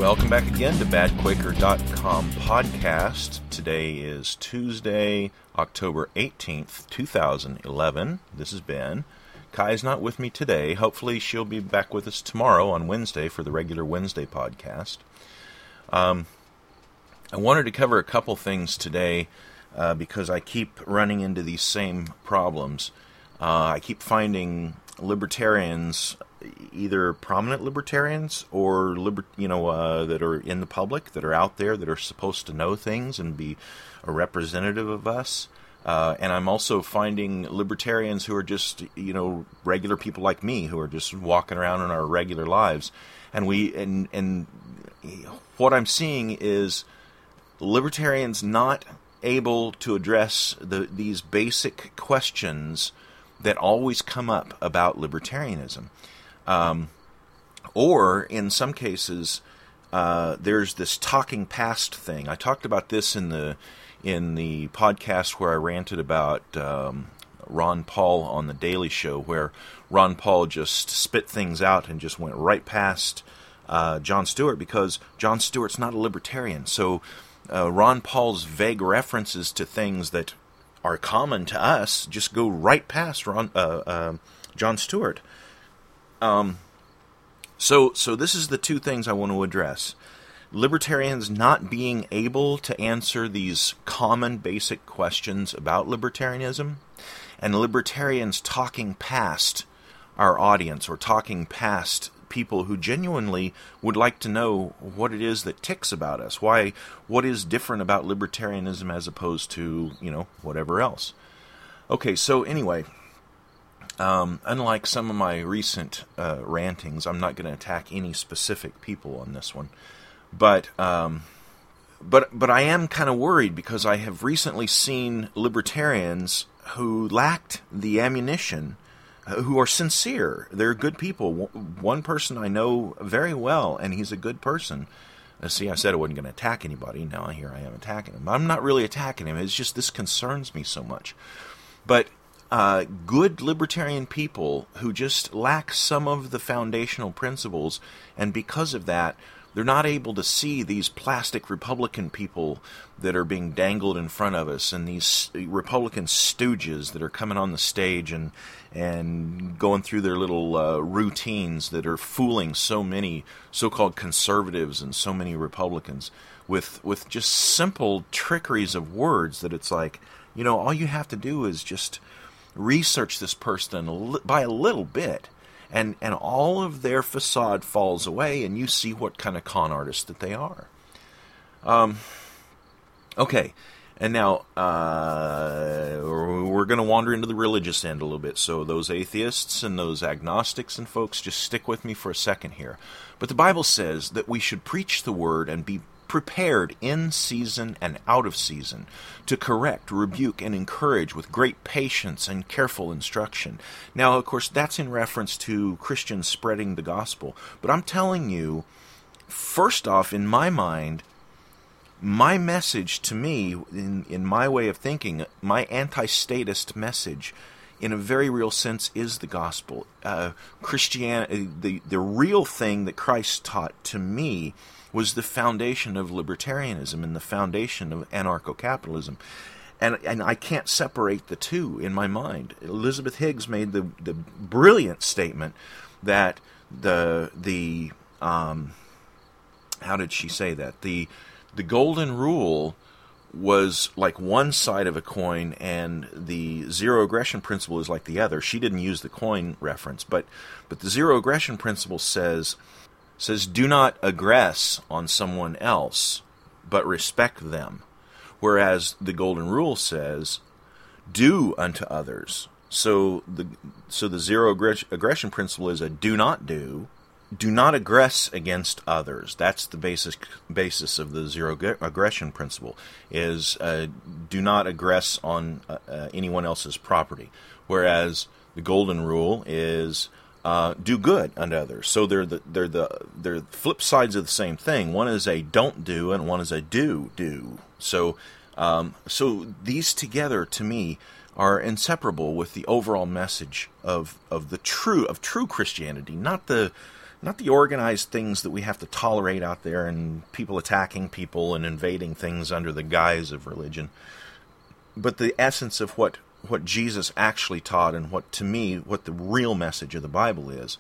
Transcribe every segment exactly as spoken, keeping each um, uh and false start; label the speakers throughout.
Speaker 1: Welcome back again to bad quaker dot com podcast. Today is Tuesday, October eighteenth, two thousand eleven. This is Ben. Kai's not with me today. Hopefully she'll be back with us tomorrow on Wednesday for the regular Wednesday podcast. Um, I wanted to cover a couple things today uh, because I keep running into these same problems. Uh, I keep finding libertarians, either prominent libertarians or liber- you know uh, that are in the public, that are out there, that are supposed to know things and be a representative of us. Uh, and I'm also finding libertarians who are just, you know, regular people like me, who are just walking around in our regular lives. And we and and what I'm seeing is libertarians not able to address the these basic questions that always come up about libertarianism. Um, or, in some cases, uh, there's this talking past thing. I talked about this in the in the podcast where I ranted about um, Ron Paul on The Daily Show, where Ron Paul just spit things out and just went right past uh, Jon Stewart, because Jon Stewart's not a libertarian. So uh, Ron Paul's vague references to things that are common to us just go right past Ron, uh, uh, Jon Stewart. Um, so, so this is the two things I want to address. Libertarians not being able to answer these common basic questions about libertarianism, and libertarians talking past our audience, or talking past people who genuinely would like to know what it is that ticks about us, why, what is different about libertarianism as opposed to, you know, whatever else. Okay, so anyway, um, unlike some of my recent uh, rantings, I'm not going to attack any specific people on this one. But um, but but I am kind of worried, because I have recently seen libertarians who lacked the ammunition, uh, who are sincere. They're good people. One person I know very well, and he's a good person. Uh, see, I said I wasn't going to attack anybody. Now here I am attacking him. I'm not really attacking him. It's just this concerns me so much. But uh, good libertarian people who just lack some of the foundational principles, and because of that, they're not able to see these plastic Republican people that are being dangled in front of us, and these Republican stooges that are coming on the stage and and going through their little uh, routines that are fooling so many so-called conservatives and so many Republicans with with just simple trickeries of words that it's like, you know, all you have to do is just research this person by a little bit. And and all of their facade falls away, and you see what kind of con artists that they are. Um, okay, and now uh, we're going to wander into the religious end a little bit. So those atheists and those agnostics and folks, just stick with me for a second here. But the Bible says that we should preach the word and be prepared in season and out of season, to correct, rebuke, and encourage with great patience and careful instruction. Now, of course, that's in reference to Christians spreading the gospel. But I'm telling you, first off, in my mind, my message to me, in, in my way of thinking, my anti-statist message, in a very real sense, is the gospel. Uh, Christianity, the, the real thing that Christ taught to me was the foundation of libertarianism and the foundation of anarcho-capitalism. And and I can't separate the two in my mind. Elizabeth Higgs made the, the brilliant statement that the, the um, how did she say that? The, the golden rule was like one side of a coin, and the zero aggression principle is like the other. She didn't use the coin reference, but but the zero aggression principle says... says do not aggress on someone else, but respect them. Whereas the golden rule says, do unto others. So the so the zero aggression principle is a do not do. Do not aggress against others. That's the basis basis of the zero aggression principle, is uh, do not aggress on uh, uh, anyone else's property. Whereas the golden rule is uh, do good unto others. So they're the they're the they're flip sides of the same thing. One is a don't do, and one is a do do. So um, so these together, to me, are inseparable with the overall message of of the true of true Christianity, not the not the organized things that we have to tolerate out there and people attacking people and invading things under the guise of religion, but the essence of what, what Jesus actually taught and what, to me, what the real message of the Bible is.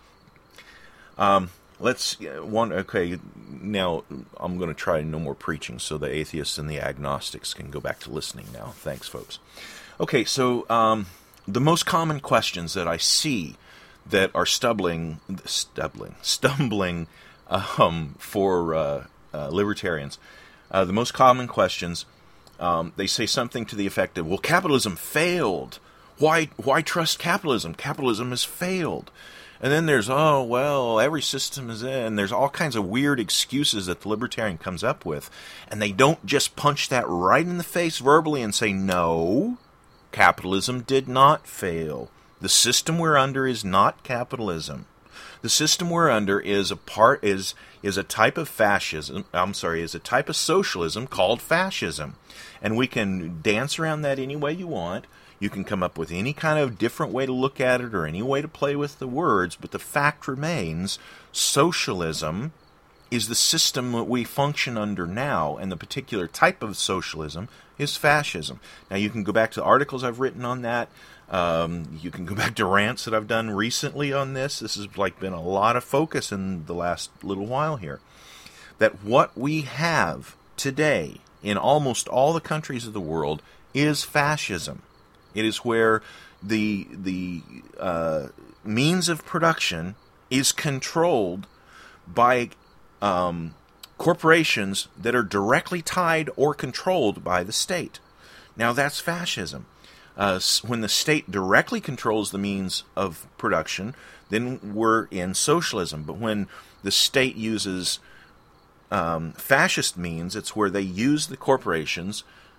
Speaker 1: Um, let's, one, okay, now I'm going to try no more preaching so the atheists and the agnostics can go back to listening now. Thanks, folks. Okay, so um, the most common questions that I see that are stumbling, stumbling, stumbling um, for uh, uh, libertarians, uh, the most common questions, um, they say something to the effect of, well, capitalism failed. Why, why trust capitalism? Capitalism has failed. And then there's, oh, well, every system is in. There's all kinds of weird excuses that the libertarian comes up with. And they don't just punch that right in the face verbally and say, no, capitalism did not fail. The system we're under is not capitalism. The system we're under is a part is is a type of fascism. I'm sorry, is a type of socialism called fascism, and we can dance around that any way you want. You can come up with any kind of different way to look at it or any way to play with the words, but the fact remains: socialism is the system that we function under now, and the particular type of socialism is fascism. Now, you can go back to articles I've written on that. Um, you can go back to rants that I've done recently on this. This has like been a lot of focus in the last little while here. That what we have today in almost all the countries of the world is fascism. It is where the the uh, means of production is controlled by um, corporations that are directly tied or controlled by the state. Now, that's fascism. Uh, when the state directly controls the means of production, then we're in socialism. But when the state uses um, fascist means, it's where they use the corporations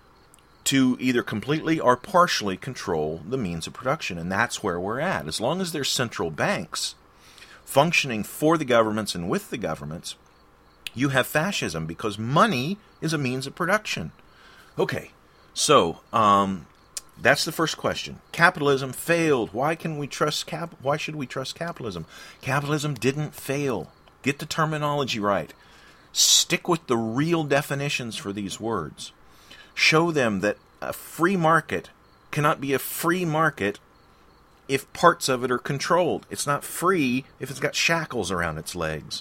Speaker 1: to either completely or partially control the means of production. And that's where we're at. As long as there's central banks functioning for the governments and with the governments, you have fascism because money is a means of production. Okay, so um, that's the first question. Capitalism failed. Why can we trust cap? Why should we trust capitalism? Capitalism didn't fail. Get the terminology right. Stick with the real definitions for these words. Show them that a free market cannot be a free market if parts of it are controlled. It's not free if it's got shackles around its legs.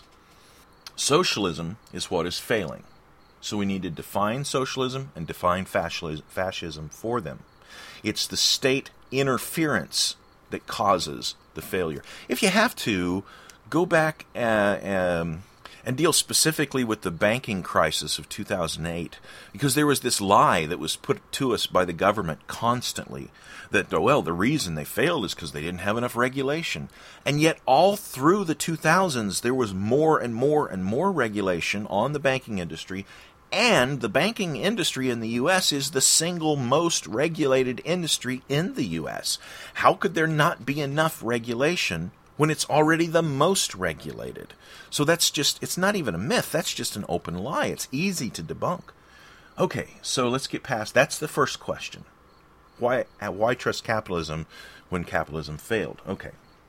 Speaker 1: Socialism is what is failing. So we need to define socialism and define fascism for them. It's the state interference that causes the failure. If you have to, go back uh, um, and deal specifically with the banking crisis of two thousand eight, because there was this lie that was put to us by the government constantly that, well, the reason they failed is because they didn't have enough regulation. And yet all through the two thousands, there was more and more and more regulation on the banking industry. And the banking industry in the U S is the single most regulated industry in the U S. How could there not be enough regulation when it's already the most regulated? So that's just, it's not even a myth. That's just an open lie. It's easy to debunk. Okay, so let's get past, that's the first question. Why, why trust capitalism when capitalism failed? Okay.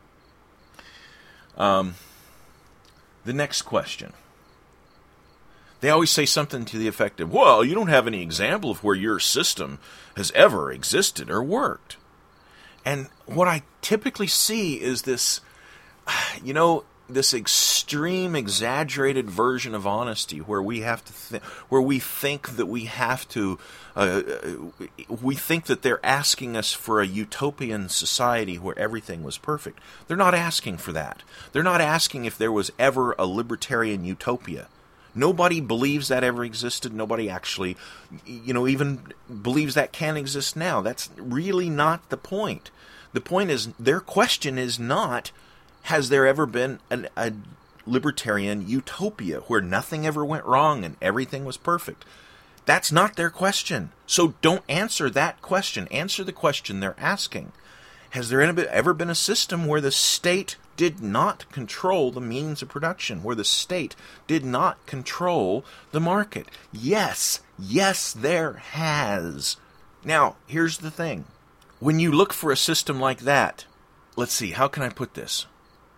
Speaker 1: Um, the next question. They always say something to the effect of, well, you don't have any example of where your system has ever existed or worked. And what I typically see is this, you know, this extreme, exaggerated version of honesty where we have to, th- where we think that we have to, uh, we think that they're asking us for a utopian society where everything was perfect. They're not asking for that. They're not asking if there was ever a libertarian utopia. Nobody believes that ever existed. Nobody actually, you know, even believes that can exist now. That's really not the point. The point is, their question is not, has there ever been an, a libertarian utopia where nothing ever went wrong and everything was perfect? That's not their question. So don't answer that question. Answer the question they're asking. Has there ever been a system where the state did not control the means of production, where the state did not control the market? Yes, yes, there has. Now, here's the thing. When you look for a system like that, let's see, how can I put this?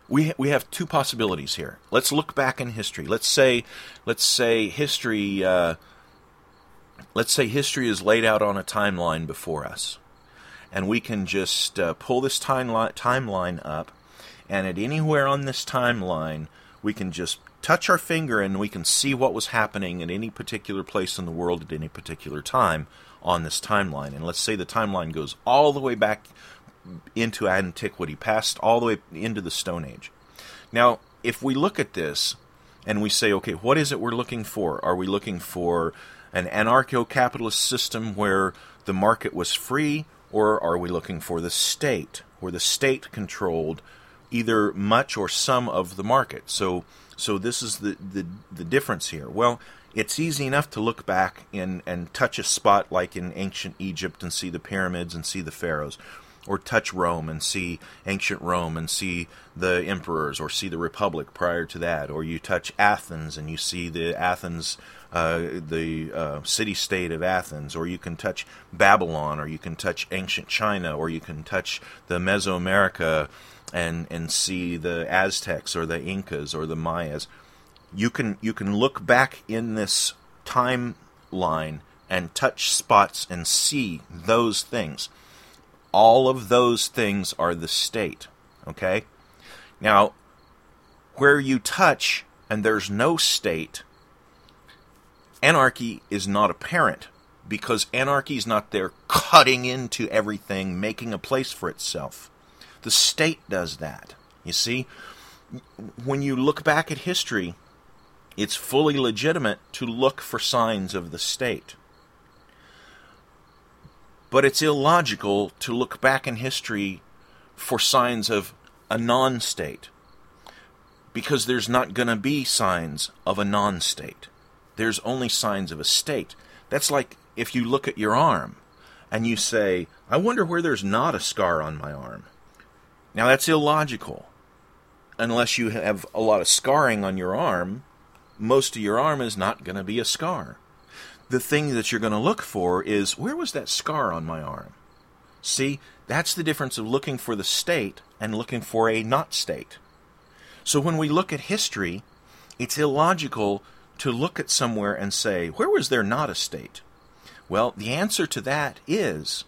Speaker 1: we we have two possibilities here. Let's look back in history. Let's say let's say history uh, let's say history is laid out on a timeline before us, and we can just uh, pull this timeline timeline up, and at anywhere on this timeline, we can just touch our finger and we can see what was happening at any particular place in the world at any particular time on this timeline. And let's say the timeline goes all the way back into antiquity, past all the way into the Stone Age. Now, if we look at this and we say, okay, what is it we're looking for? Are we looking for an anarcho-capitalist system where the market was free, or are we looking for the state, where the state controlled either much or some of the market? So so this is the, the, the difference here. Well, it's easy enough to look back and, and touch a spot like in ancient Egypt and see the pyramids and see the pharaohs, or touch Rome and see ancient Rome and see the emperors, or see the republic prior to that, or you touch Athens and you see the Athens, uh, the uh, city-state of Athens, or you can touch Babylon, or you can touch ancient China, or you can touch the Mesoamerica and and see the Aztecs or the Incas or the Mayas. You can you can look back in this timeline and touch spots and see those things. All of those things are the state, okay? Now, where you touch and there's no state, anarchy is not apparent, because anarchy is not there cutting into everything, making a place for itself. The state does that, you see? When you look back at history, it's fully legitimate to look for signs of the state. But it's illogical to look back in history for signs of a non-state, because there's not going to be signs of a non-state. There's only signs of a state. That's like if you look at your arm and you say, I wonder where there's not a scar on my arm. Now that's illogical. Unless you have a lot of scarring on your arm, most of your arm is not going to be a scar. The thing that you're going to look for is, where was that scar on my arm? See, that's the difference of looking for the state and looking for a not state. So when we look at history, it's illogical to look at somewhere and say, where was there not a state? Well, the answer to that is,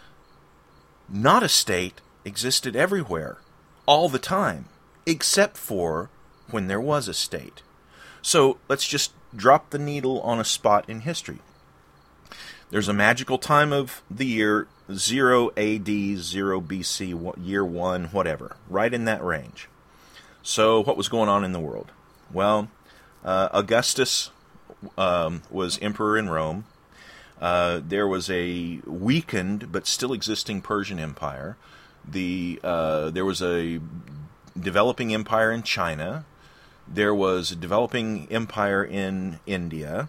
Speaker 1: not a state existed everywhere, all the time, except for when there was a state. So let's just drop the needle on a spot in history. There's a magical time of the year, zero A D, zero B C, year one, whatever, right in that range. So what was going on in the world? Well, uh, Augustus um, was emperor in Rome. Uh, there was a weakened but still existing Persian Empire. The uh, there was a developing empire in China. There was a developing empire in India.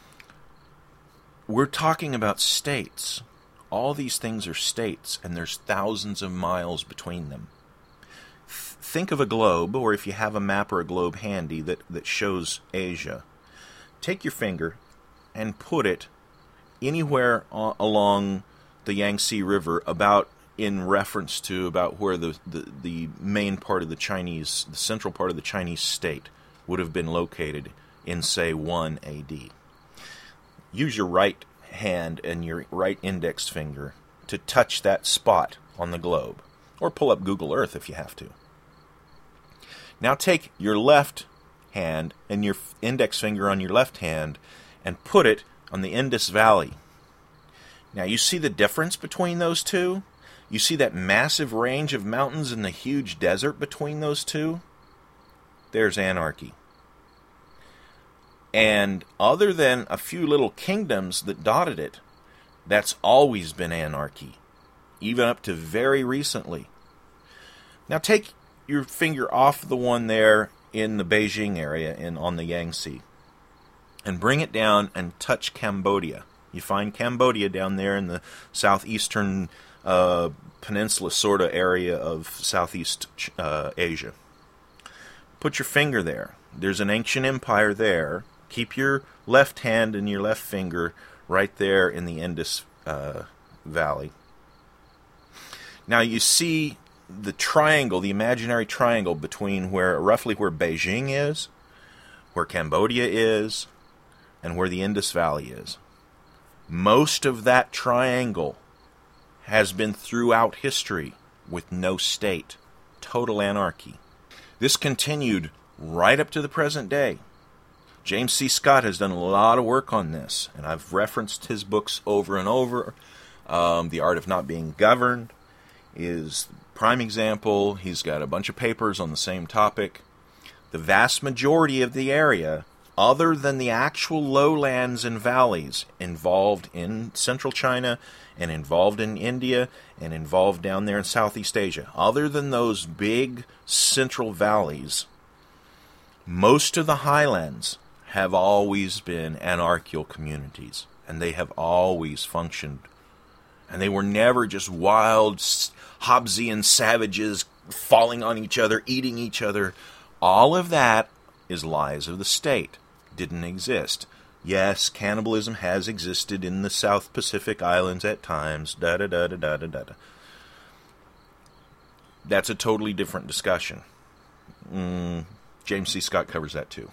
Speaker 1: We're talking about states. All these things are states, and there's thousands of miles between them. Th- think of a globe, or if you have a map or a globe handy that, that shows Asia. Take your finger and put it anywhere a- along the Yangtze River, about in reference to about where the, the, the main part of the Chinese, the central part of the Chinese state would have been located in, say, one A D. Use your right hand and your right index finger to touch that spot on the globe, or pull up Google Earth if you have to. Now take your left hand and your index finger on your left hand and put it on the Indus Valley. Now you see the difference between those two? You see that massive range of mountains and the huge desert between those two? There's anarchy. And other than a few little kingdoms that dotted it, that's always been anarchy, even up to very recently. Now take your finger off the one there in the Beijing area in on the Yangtze and bring it down and touch Cambodia. You find Cambodia down there in the southeastern uh, peninsula sort of area of Southeast uh, Asia. Put your finger there. There's an ancient empire there. Keep your left hand and your left finger right there in the Indus uh, Valley. Now you see the triangle, the imaginary triangle between where roughly where Beijing is, where Cambodia is, and where the Indus Valley is. Most of that triangle has been throughout history with no state. Total anarchy. This continued right up to the present day. James C. Scott has done a lot of work on this, and I've referenced his books over and over. Um, The Art of Not Being Governed is the prime example. He's got a bunch of papers on the same topic. The vast majority of the area, other than the actual lowlands and valleys involved in central China and involved in India and involved down there in Southeast Asia, other than those big central valleys, most of the highlands have always been anarchical communities, and they have always functioned. And they were never just wild Hobbesian savages falling on each other, eating each other. All of that is lies of the state. Didn't exist. Yes, cannibalism has existed in the South Pacific Islands at times. Da da da da da da da. That's a totally different discussion. Mm, James C. Scott covers that too.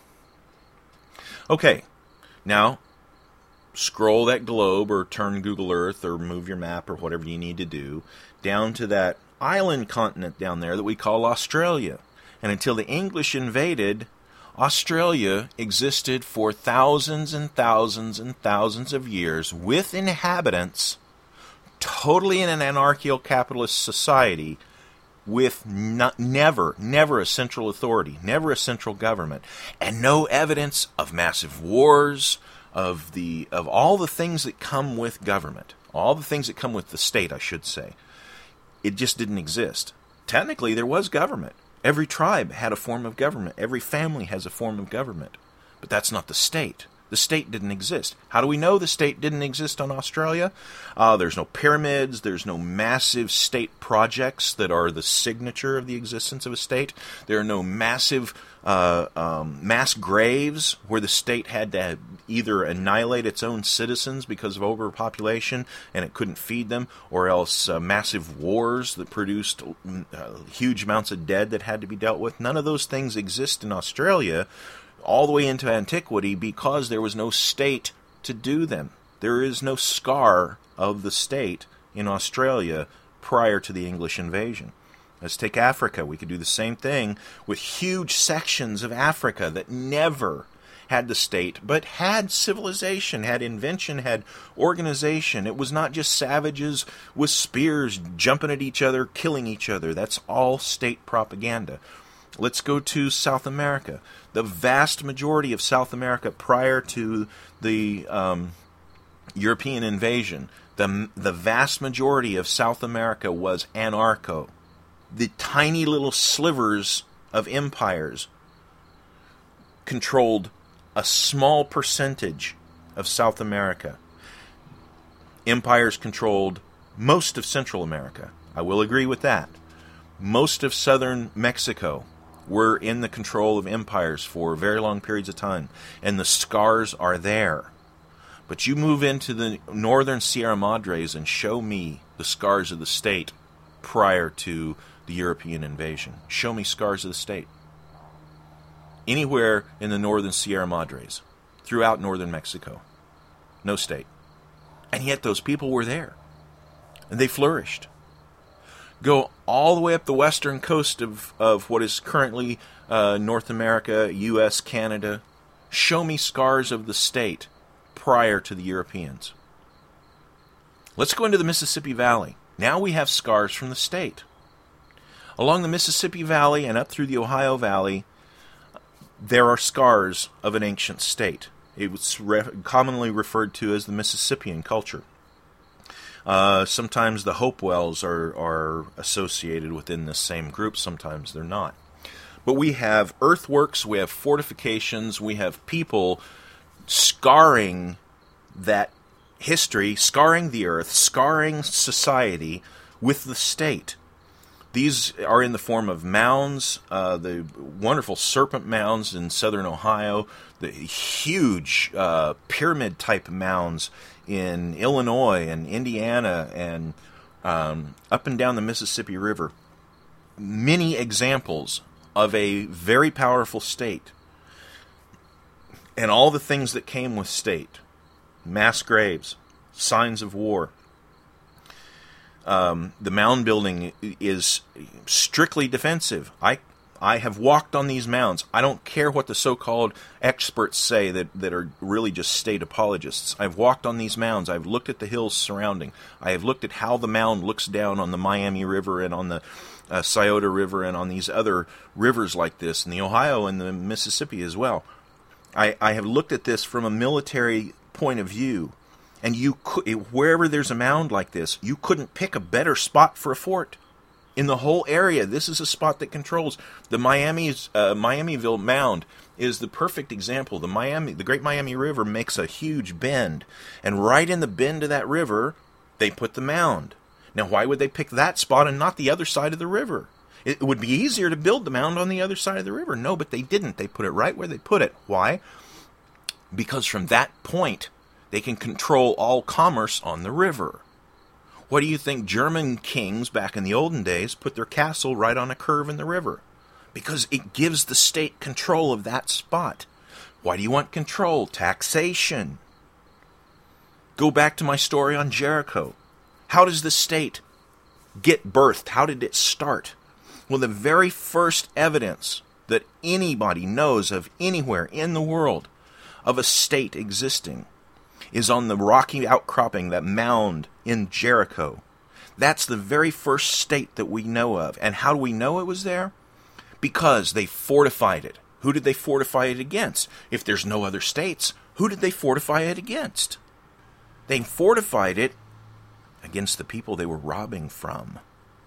Speaker 1: Okay, now scroll that globe or turn Google Earth or move your map or whatever you need to do down to that island continent down there that we call Australia. And until the English invaded, Australia existed for thousands and thousands and thousands of years with inhabitants, totally in an anarchical capitalist society, with not, never, never a central authority, never a central government, and no evidence of massive wars, of the of all the things that come with government, all the things that come with the state, I should say. It just didn't exist. Technically, there was government. Every tribe had a form of government. Every family has a form of government. But that's not the state. The state didn't exist. How do we know the state didn't exist on Australia? Uh, there's no pyramids. There's no massive state projects that are the signature of the existence of a state. There are no massive uh, um, mass graves where the state had to either annihilate its own citizens because of overpopulation and it couldn't feed them, or else uh, massive wars that produced uh, huge amounts of dead that had to be dealt with. None of those things exist in Australia all the way into antiquity because there was no state to do them. There is no scar of the state in Australia prior to the English invasion. Let's take Africa. We could do the same thing with huge sections of Africa that never had the state, but had civilization, had invention, had organization. It was not just savages with spears jumping at each other, killing each other. That's all state propaganda. Let's go to South America. The vast majority of South America prior to the um, European invasion, the, the vast majority of South America was anarcho. The tiny little slivers of empires controlled a small percentage of South America. Empires controlled most of Central America. I will agree with that. Most of southern Mexico were in the control of empires for very long periods of time, and the scars are there. But you move into the northern Sierra Madres and show me the scars of the state prior to the European invasion. Show me scars of the state. Anywhere in the northern Sierra Madres, throughout northern Mexico. No state. And yet those people were there. And they flourished. Go all the way up the western coast of, of what is currently uh, North America, U S, Canada. Show me scars of the state prior to the Europeans. Let's go into the Mississippi Valley. Now we have scars from the state. Along the Mississippi Valley and up through the Ohio Valley, there are scars of an ancient state. It was re- commonly referred to as the Mississippian culture. Uh, sometimes the Hopewells are, are associated within this same group. Sometimes they're not. But we have earthworks, we have fortifications, we have people scarring that history, scarring the earth, scarring society with the state. These are in the form of mounds, uh, the wonderful serpent mounds in southern Ohio, the huge uh, pyramid-type mounds in Illinois and Indiana and um, up and down the Mississippi River. many examples of a very powerful state and all the things that came with state. Mass graves, signs of war. Um, the mound building is strictly defensive. I I have walked on these mounds. I don't care what the so-called experts say that, that are really just state apologists. I've walked on these mounds. I've looked at the hills surrounding. I have looked at how the mound looks down on the Miami River and on the uh, Scioto River and on these other rivers like this, and the Ohio and the Mississippi as well. I, I have looked at this from a military point of view, and you could, wherever there's a mound like this, you couldn't pick a better spot for a fort. In the whole area, this is a spot that controls. The Miami's uh, Miamiville Mound is the perfect example. The Miami, the Great Miami River makes a huge bend, and right in the bend of that river, they put the mound. Now, why would they pick that spot and not the other side of the river? It would be easier to build the mound on the other side of the river. No, but they didn't. They put it right where they put it. Why? Because from that point, they can control all commerce on the river. What do you think German kings back in the olden days put their castle right on a curve in the river? Because it gives the state control of that spot. Why do you want control? Taxation. Go back to my story on Jericho. How does the state get birthed? How did it start? Well, the very first evidence that anybody knows of anywhere in the world of a state existing is on the rocky outcropping, that mound in Jericho. That's the very first state that we know of. And how do we know it was there? Because they fortified it. Who did they fortify it against? If there's no other states, who did they fortify it against? They fortified it against the people they were robbing from.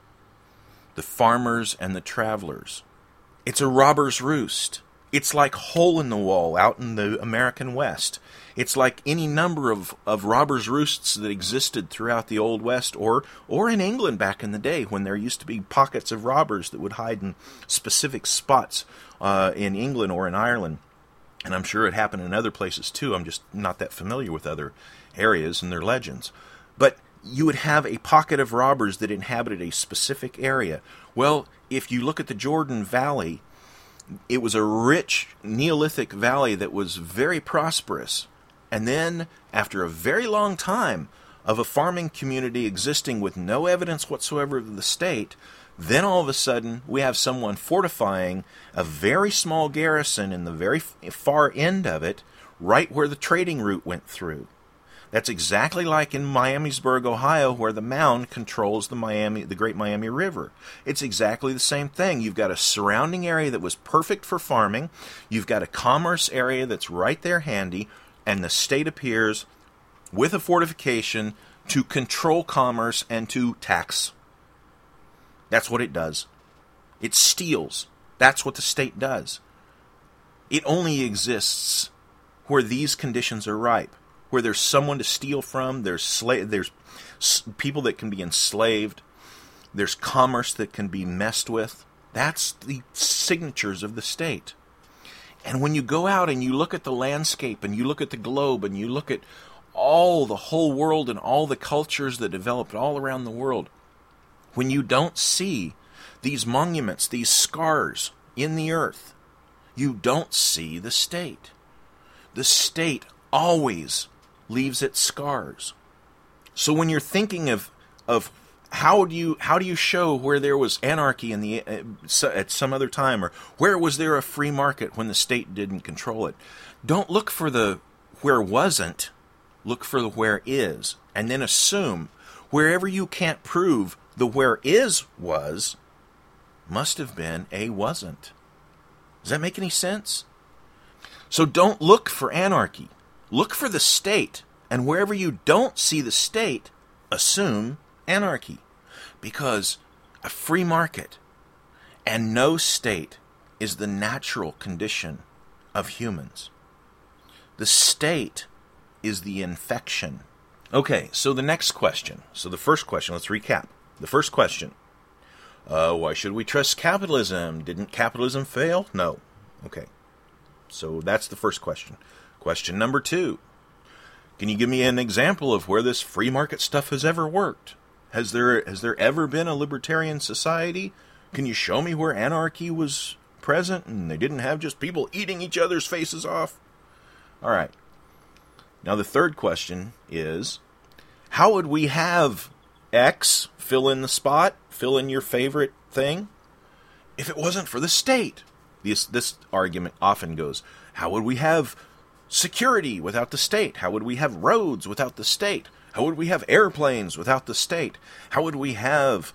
Speaker 1: The farmers and the travelers. It's a robber's roost. It's like hole in the wall out in the American West. It's like any number of, of robbers' roosts that existed throughout the Old West, or or in England back in the day when there used to be pockets of robbers that would hide in specific spots uh, in England or in Ireland. And I'm sure it happened in other places too. I'm just not that familiar with other areas and their legends. But you would have a pocket of robbers that inhabited a specific area. Well, if you look at the Jordan Valley, it was a rich Neolithic valley that was very prosperous. And then, after a very long time of a farming community existing with no evidence whatsoever of the state, then all of a sudden we have someone fortifying a very small garrison in the very far end of it, right where the trading route went through. That's exactly like in Miamisburg, Ohio, where the mound controls the Miami, the Great Miami River. It's exactly the same thing. You've got a surrounding area that was perfect for farming. You've got a commerce area that's right there handy, and the state appears with a fortification to control commerce and to tax. That's what it does. It steals. That's what the state does. It only exists where these conditions are ripe. Where there's someone to steal from, there's sla- there's s- people that can be enslaved, there's commerce that can be messed with. That's the signatures of the state. And when you go out and you look at the landscape and you look at the globe and you look at all the whole world and all the cultures that developed all around the world, when you don't see these monuments, these scars in the earth, you don't see the state. The state always leaves its scars. So when you're thinking of of how do you how do you show where there was anarchy in the uh, at some other time, or where was there a free market when the state didn't control it? Don't look for the where wasn't, look for the where is, and then assume wherever you can't prove the where is was, must have been a wasn't. Does that make any sense? So don't look for anarchy. Look for the state, and wherever you don't see the state, assume anarchy. Because a free market and no state is the natural condition of humans. The state is the infection. Okay, so the next question. So the first question, let's recap. The first question. Uh, why should we trust capitalism? Didn't capitalism fail? No. Okay. So that's the first question. Question number two. Can you give me an example of where this free market stuff has ever worked? Has there has there ever been a libertarian society? Can you show me where anarchy was present and they didn't have just people eating each other's faces off? All right. Now the third question is, how would we have X fill in the spot, fill in your favorite thing, if it wasn't for the state? This, this argument often goes, how would we have security without the state? How would we have roads without the state? How would we have airplanes without the state? How would we have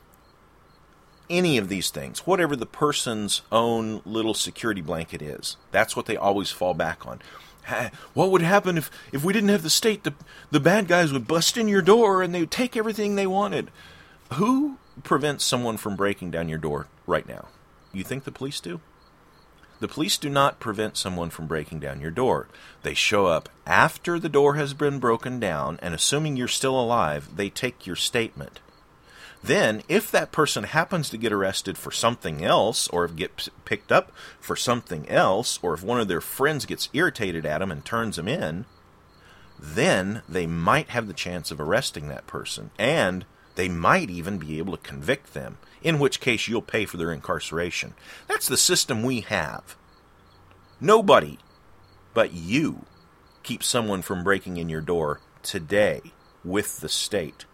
Speaker 1: any of these things? Whatever the person's own little security blanket is. That's what they always fall back on. What would happen if, if we didn't have the state? The, the bad guys would bust in your door and they would take everything they wanted. Who prevents someone from breaking down your door right now? You think the police do? The police do not prevent someone from breaking down your door. They show up after the door has been broken down, and assuming you're still alive, they take your statement. Then, if that person happens to get arrested for something else, or get picked up for something else, or if one of their friends gets irritated at them and turns them in, then they might have the chance of arresting that person, and they might even be able to convict them, in which case you'll pay for their incarceration. That's the system we have. Nobody but you keeps someone from breaking in your door today with the state.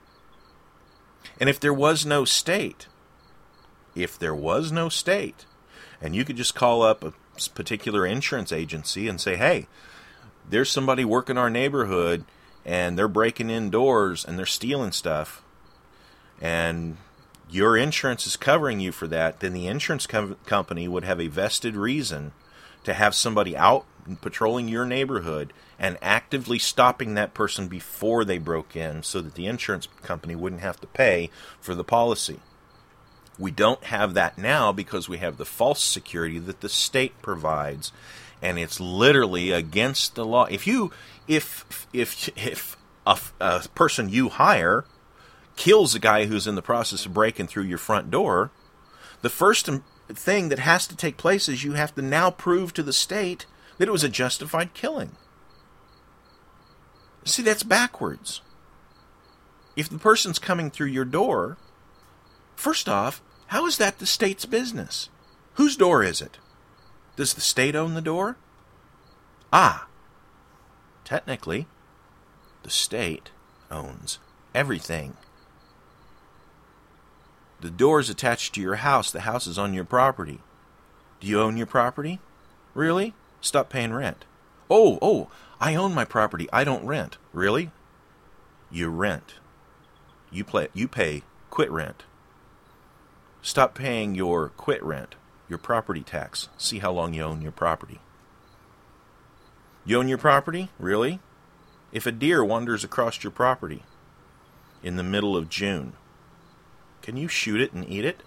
Speaker 1: And if there was no state, if there was no state, and you could just call up a particular insurance agency and say, hey, there's somebody working our neighborhood, and they're breaking in doors, and they're stealing stuff, and your insurance is covering you for that, then the insurance com- company would have a vested reason to have somebody out patrolling your neighborhood and actively stopping that person before they broke in so that the insurance company wouldn't have to pay for the policy. We don't have that now because we have the false security that the state provides, and it's literally against the law. If you, if if if a, a person you hire kills a guy who's in the process of breaking through your front door, the first thing that has to take place is you have to now prove to the state that it was a justified killing. See, that's backwards. If the person's coming through your door, first off, how is that the state's business? Whose door is it? Does the state own the door? Ah, technically, the state owns everything. The door is attached to your house. The house is on your property. Do you own your property? Really? Stop paying rent. Oh, oh, I own my property. I don't rent. Really? You rent. You play, you pay quit rent. Stop paying your quit rent, your property tax. See how long you own your property. You own your property? Really? If a deer wanders across your property in the middle of June, can you shoot it and eat it?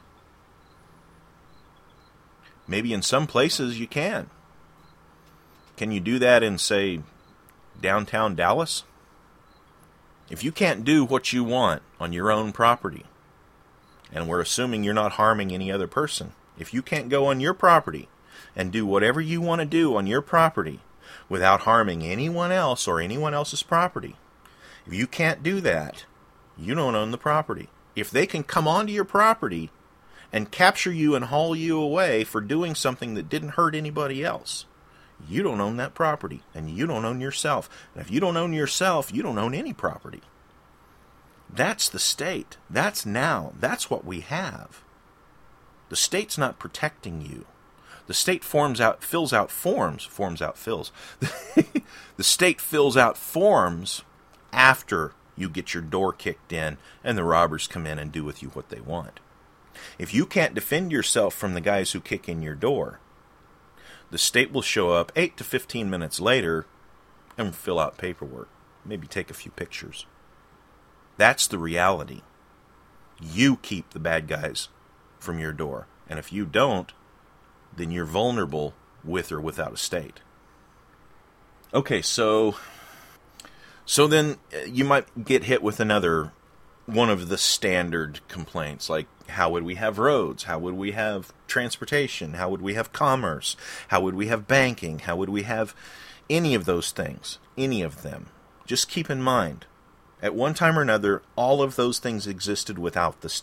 Speaker 1: Maybe in some places you can. Can you do that in, say, downtown Dallas? If you can't do what you want on your own property, and we're assuming you're not harming any other person, if you can't go on your property and do whatever you want to do on your property without harming anyone else or anyone else's property, if you can't do that, you don't own the property. If they can come onto your property and capture you and haul you away for doing something that didn't hurt anybody else, you don't own that property, and you don't own yourself. And if you don't own yourself, you don't own any property. That's the state. That's now. That's what we have. The state's not protecting you. The state forms out, fills out forms, forms out, fills. The state fills out forms after you get your door kicked in and the robbers come in and do with you what they want. If you can't defend yourself from the guys who kick in your door, the state will show up eight to fifteen minutes later and fill out paperwork. Maybe take a few pictures. That's the reality. You keep the bad guys from your door. And if you don't, then you're vulnerable with or without a state. Okay, so so then you might get hit with another one of the standard complaints, like how would we have roads? How would we have transportation? How would we have commerce? How would we have banking? How would we have any of those things? Any of them. Just keep in mind, at one time or another, all of those things existed without the state.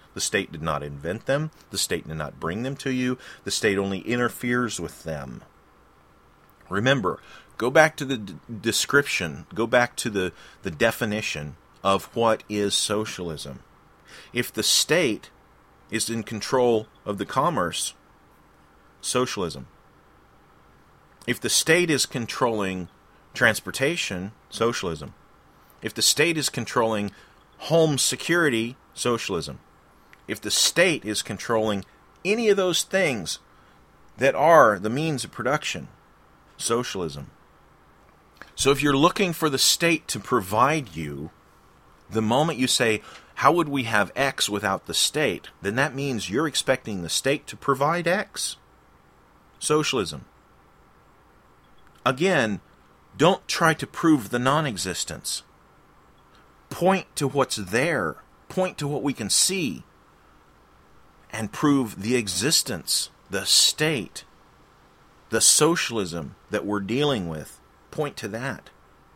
Speaker 1: The state did not invent them. The state did not bring them to you. The state only interferes with them. Remember, go back to the d- description, go back to the, the definition of what is socialism. If the state is in control of the commerce, socialism. If the state is controlling transportation, socialism. If the state is controlling home security, socialism. If the state is controlling any of those things that are the means of production, socialism. So if you're looking for the state to provide you, the moment you say, how would we have X without the state? Then that means you're expecting the state to provide X. Socialism. Again, don't try to prove the non-existence. Point to what's there. Point to what we can see. And prove the existence, the state, the socialism that we're dealing with. Point to that.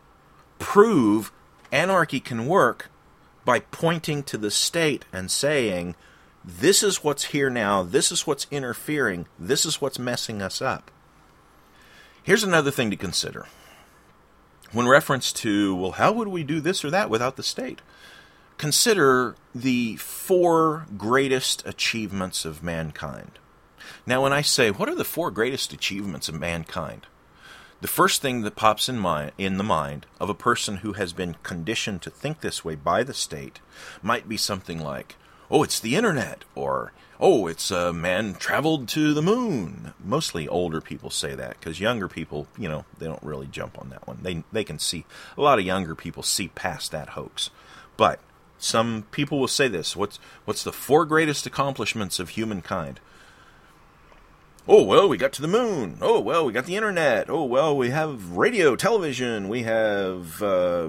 Speaker 1: Prove anarchy can work by pointing to the state and saying, this is what's here now, this is what's interfering, this is what's messing us up. Here's another thing to consider. When reference to, well, how would we do this or that without the state? Consider the four greatest achievements of mankind. Now, when I say, what are the four greatest achievements of mankind? The first thing that pops in mind, in the mind of a person who has been conditioned to think this way by the state might be something like, oh, it's the internet, or, oh, it's a man traveled to the moon. Mostly older people say that, because younger people, you know, they don't really jump on that one. They they can see, a lot of younger people see past that hoax. But some people will say this, what's what's the four greatest accomplishments of humankind? Oh, well, we got to the moon. Oh, well, we got the internet. Oh, well, we have radio, television. We have uh,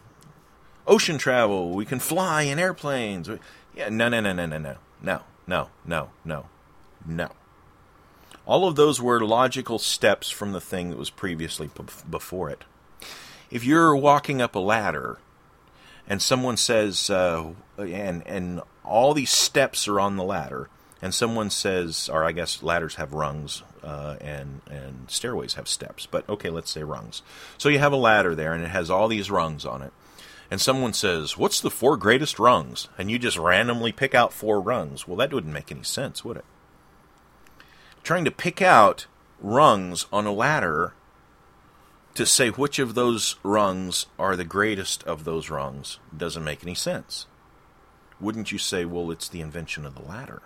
Speaker 1: ocean travel. We can fly in airplanes. Yeah, no, no, no, no, no, no, no, no, no, no, no. All of those were logical steps from the thing that was previously b- before it. If you're walking up a ladder and someone says, uh, and and all these steps are on the ladder, and someone says, or I guess ladders have rungs, uh, and, and stairways have steps, but okay, let's say rungs. So you have a ladder there, and it has all these rungs on it. And someone says, what's the four greatest rungs? And you just randomly pick out four rungs. Well, that wouldn't make any sense, would it? Trying to pick out rungs on a ladder to say which of those rungs are the greatest of those rungs doesn't make any sense. Wouldn't you say, well, it's the invention of the ladder?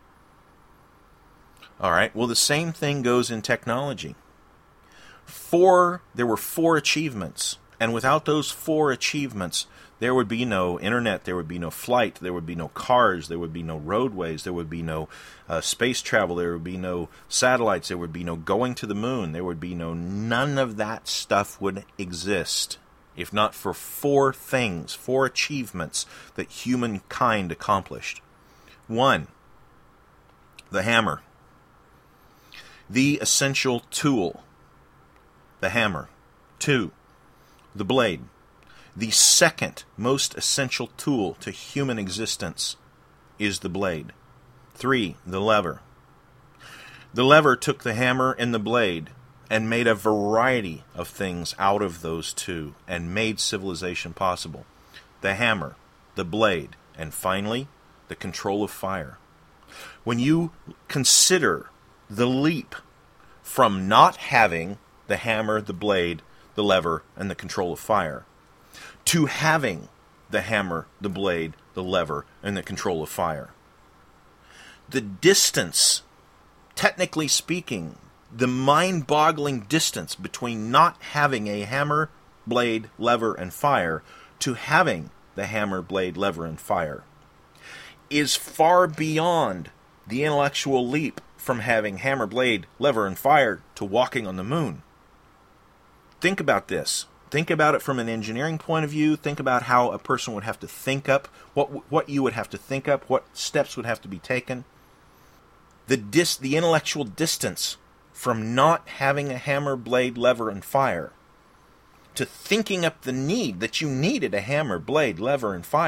Speaker 1: All right, well, the same thing goes in technology. Four, there were four achievements, and without those four achievements, there would be no internet, there would be no flight, there would be no cars, there would be no roadways, there would be no uh, space travel, there would be no satellites, there would be no going to the moon, there would be no, none of that stuff would exist, if not for four things, four achievements that humankind accomplished. One, the hammer. The essential tool, the hammer. Two, the blade. The second most essential tool to human existence is the blade. Three, the lever. The lever took the hammer and the blade and made a variety of things out of those two and made civilization possible. The hammer, the blade, and finally, the control of fire. When you consider the leap from not having the hammer, the blade, the lever, and the control of fire, to having the hammer, the blade, the lever, and the control of fire. The distance, technically speaking, the mind-boggling distance between not having a hammer, blade, lever, and fire to having the hammer, blade, lever, and fire is far beyond the intellectual leap from having hammer, blade, lever, and fire to walking on the moon. Think about this. Think about it from an engineering point of view. Think about how a person would have to think up, what what you would have to think up, what steps would have to be taken. The dis, the intellectual distance from not having a hammer, blade, lever, and fire to thinking up the need that you needed a hammer, blade, lever, and fire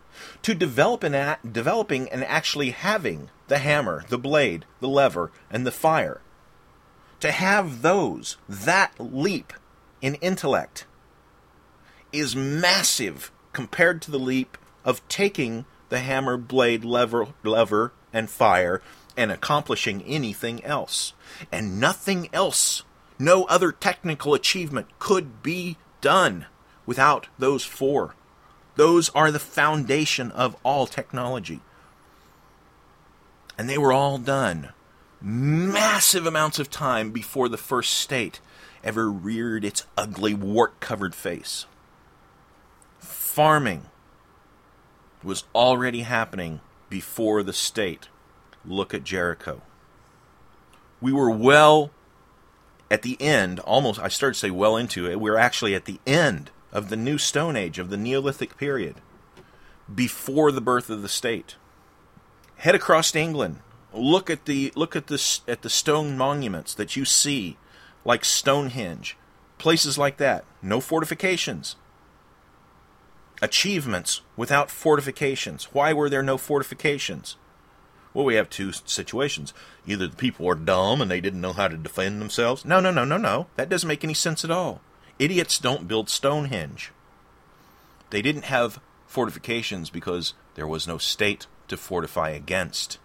Speaker 1: to develop an a- developing and actually having the hammer, the blade, the lever, and the fire. To have those, that leap in intellect is massive compared to the leap of taking the hammer, blade, lever, lever, and fire and accomplishing anything else. And nothing else, no other technical achievement could be done without those four. Those are the foundation of all technology. And they were all done massive amounts of time before the first state ever reared its ugly wart-covered face. Farming was already happening before the state. Look at Jericho. We were well at the end, almost, I started to say well into it, we were actually at the end of the New Stone Age, of the Neolithic period, before the birth of the state. Head across England. Look at the look at the at the stone monuments that you see, like Stonehenge, places like that. No fortifications. Achievements without fortifications. Why were there no fortifications? Well, we have two situations. Either the people were dumb and they didn't know how to defend themselves. No, no, no, no, no. That doesn't make any sense at all. Idiots don't build Stonehenge. They didn't have fortifications because there was no state to fortify against.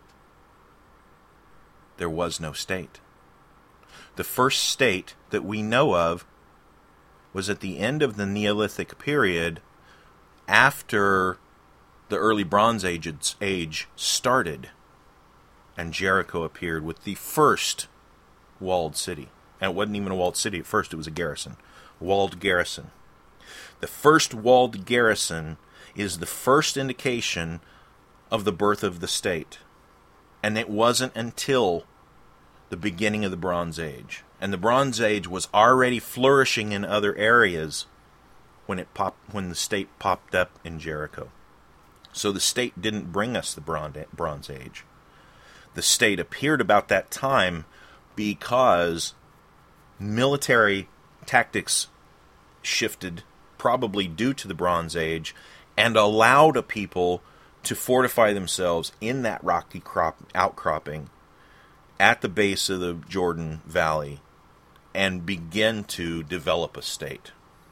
Speaker 1: There was no state. The first state that we know of was at the end of the Neolithic period, after the early Bronze Age, age started, and Jericho appeared with the first walled city. And it wasn't even a walled city at first, it was a garrison. Walled garrison. The first walled garrison is the first indication of the birth of the state. And it wasn't until the beginning of the Bronze Age. And the Bronze Age was already flourishing in other areas when it popped, when the state popped up in Jericho. So the state didn't bring us the Bronze Age. The state appeared about that time because military tactics shifted, probably due to the Bronze Age, and allowed a people to fortify themselves in that rocky crop, outcropping at the base of the Jordan Valley and begin to develop a state.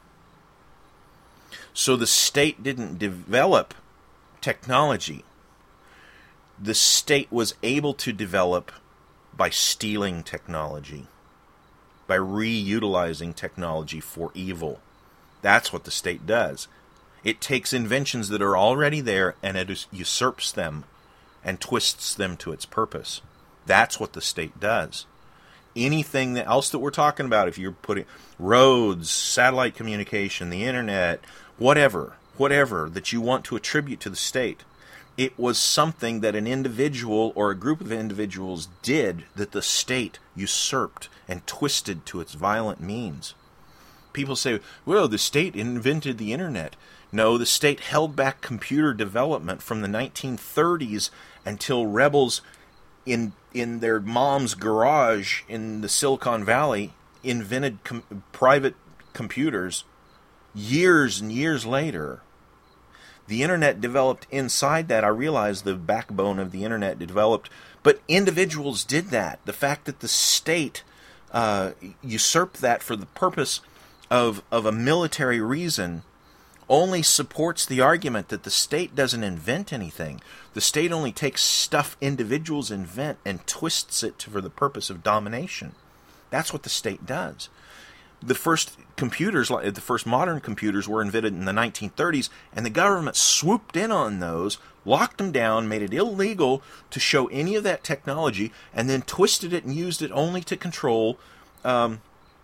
Speaker 1: So the state didn't develop technology. The state was able to develop by stealing technology, by reutilizing technology for evil. That's what the state does. It takes inventions that are already there and it usurps them and twists them to its purpose. That's what the state does. Anything else that we're talking about, if you're putting roads, satellite communication, the internet, whatever, whatever that you want to attribute to the state, it was something that an individual or a group of individuals did that the state usurped and twisted to its violent means. People say, well, the state invented the internet. No, the state held back computer development from the nineteen thirties until rebels in in their mom's garage in the Silicon Valley invented com- private computers years and years later. The internet developed inside that. I realize the backbone of the internet developed, but individuals did that. The fact that the state uh, usurped that for the purpose of of a military reason only supports the argument that the state doesn't invent anything. The state only takes stuff individuals invent and twists it for the purpose of domination. That's what the state does. The first computers, the first modern computers were invented in the nineteen thirties, and the government swooped in on those, locked them down, made it illegal to show any of that technology, and then twisted it and used it only to control um,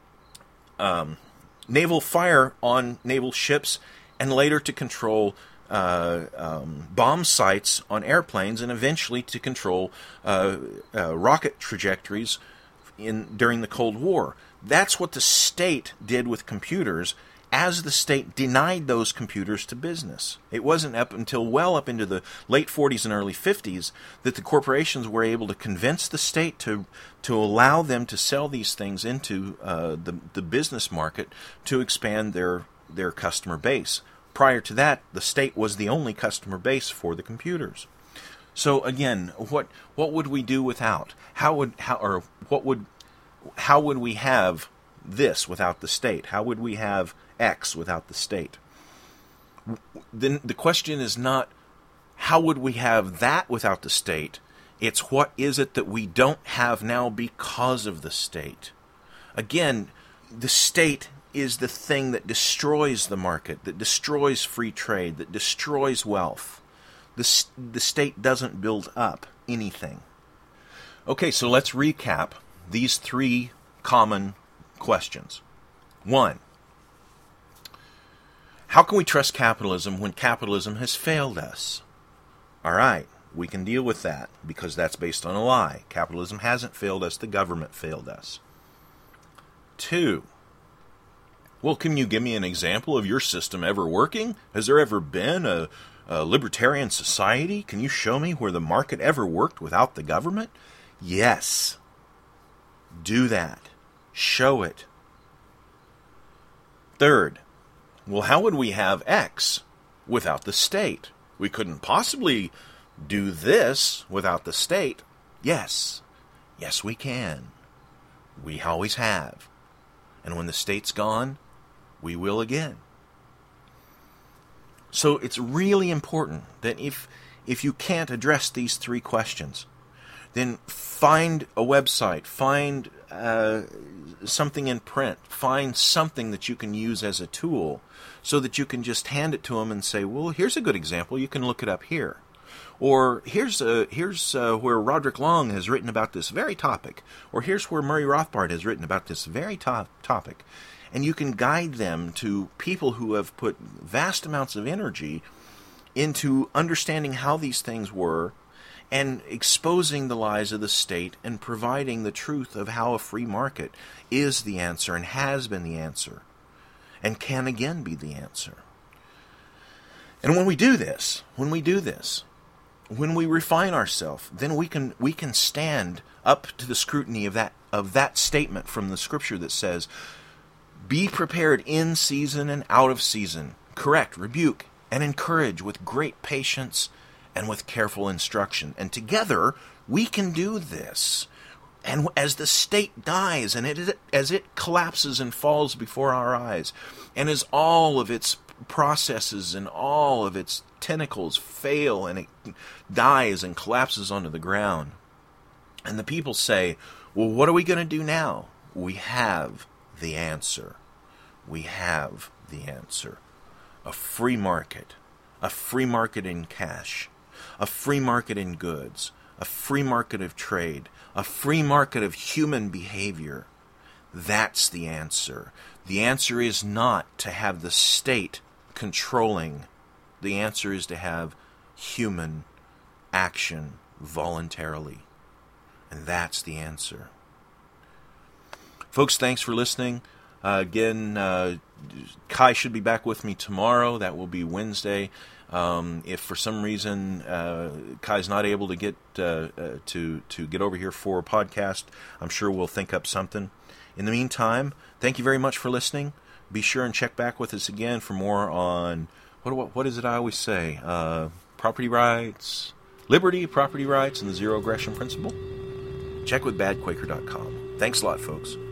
Speaker 1: um, naval fire on naval ships, and later to control uh, um, bomb sites on airplanes, and eventually to control uh, uh, rocket trajectories in during the Cold War. That's what the state did with computers, as the state denied those computers to business. It wasn't up until well up into the late forties and early fifties that the corporations were able to convince the state to to allow them to sell these things into uh, the the business market to expand their their customer base. prior to that, the state was the only customer base for the computers. So again, what what would we do without? How would how or what would how would we have this without the state? How would we have X without the state? Then the question is not how would we have that without the state? It's what is it that we don't have now because of the state? Again, the state is the thing that destroys the market, that destroys free trade, that destroys wealth. The, the state doesn't build up anything. Okay, so let's recap these three common questions. One, how can we trust capitalism when capitalism has failed us? All right, we can deal with that because that's based on a lie. Capitalism hasn't failed us, the government failed us. Two, well, can you give me an example of your system ever working? Has there ever been a, a libertarian society? Can you show me where the market ever worked without the government? Yes. Do that. Show it. Third, well, how would we have X without the state? We couldn't possibly do this without the state. Yes. Yes, we can. We always have. And when the state's gone, we will again. So it's really important that if if you can't address these three questions, then find a website, find uh, something in print, find something that you can use as a tool so that you can just hand it to them and say, well, here's a good example. You can look it up here. Or here's a, here's uh, where Roderick Long has written about this very topic. Or here's where Murray Rothbard has written about this very to- topic. And you can guide them to people who have put vast amounts of energy into understanding how these things were and exposing the lies of the state and providing the truth of how a free market is the answer and has been the answer and can again be the answer. And when we do this, when we do this, when we refine ourselves, then we can we can stand up to the scrutiny of that of that statement from the scripture that says, be prepared in season and out of season, correct, rebuke, and encourage with great patience and with careful instruction. And together we can do this. And as the state dies and it as it collapses and falls before our eyes, and as all of its processes and all of its tentacles fail and it dies and collapses onto the ground, and the people say, well, what are we going to do now? We have the answer. We have the answer. A free market. A free market in cash. A free market in goods. A free market of trade. A free market of human behavior. That's the answer. The answer is not to have the state controlling. The answer is to have human action voluntarily. And that's the answer. Folks, thanks for listening. Uh, again, uh, Kai should be back with me tomorrow. That will be Wednesday. Um, if for some reason uh, Kai's not able to get uh, uh, to to get over here for a podcast, I'm sure we'll think up something. In the meantime, thank you very much for listening. Be sure and check back with us again for more on what what, what is it I always say? Uh, property rights, liberty, property rights, and the zero aggression principle. Check with bad quaker dot com. Thanks a lot, folks.